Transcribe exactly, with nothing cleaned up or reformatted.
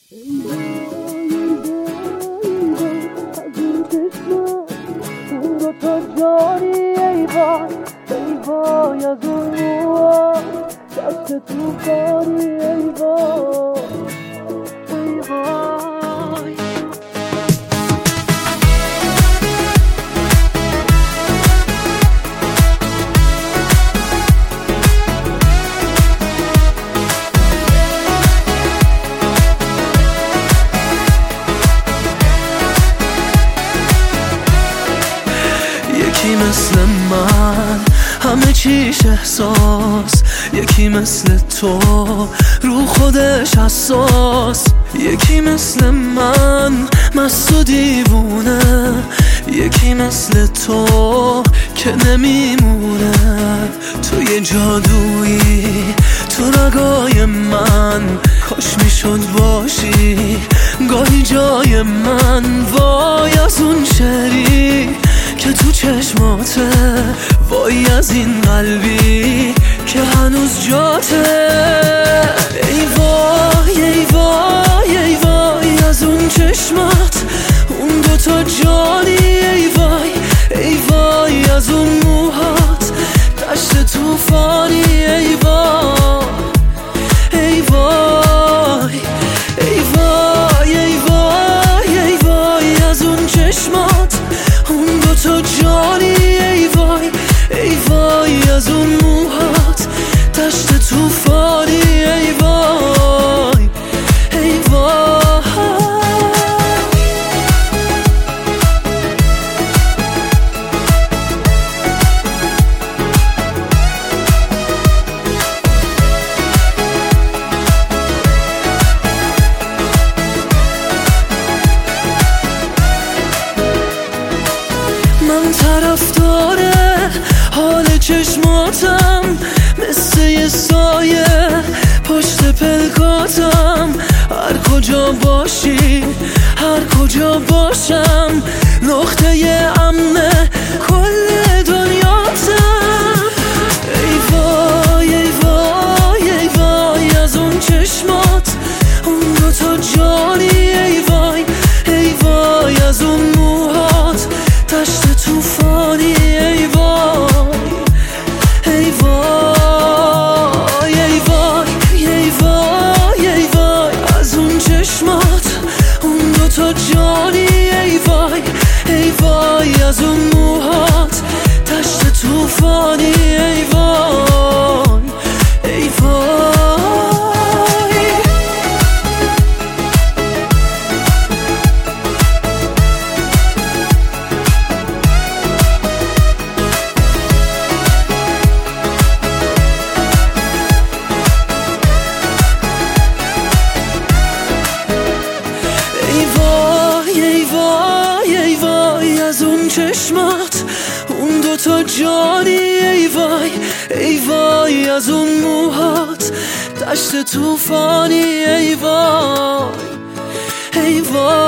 اون دوتا جانی ای وای ای وای از اون موها دست توفانی ای وای ای وای. یکی مثل من همه چیش احساس، یکی مثل تو رو خودش حساس، یکی مثل من مست و دیوونه، یکی مثل تو که نمیمونه. تو یه جادویی تو رگای من، کاش میشد باشی گاهی جای من. وای از اون شعری که تو چشماته، وای از این قلبی که هنوز جاته. ای وای ای وای ای وای از اون چشمات، اون دوتا جانی ای وای ای وای از اون موهات دشت توفانی ای وای ای وای ای وای ای وای ای وای از اون چشمات، اون دوتا جانی ای وای ای وای از اون موهات دشت توفانی ای وای ای وای. من طرفدار حال چشماتم، مثل یه سایه پشت پلکاتم. هر کجا باشی هر کجا باشم، نقطه امن کل دنیاتم. ای وای ای وای ای وای از اون چشمات، اون دوتا جانی ای وای ای وای از اون موهات دشت توفانی ای وای ای وای ای وای ای وای ای وای از اون چشمات، اون دوتا جانی ای وای ای وای از اون موهات دشت توفانی ای وای ای وای. ای وای ای وای ای وای از اون چشمات، اون دوتا جانی ای وای ای وای از اون موهات دشت توفانی ای وای ای وای.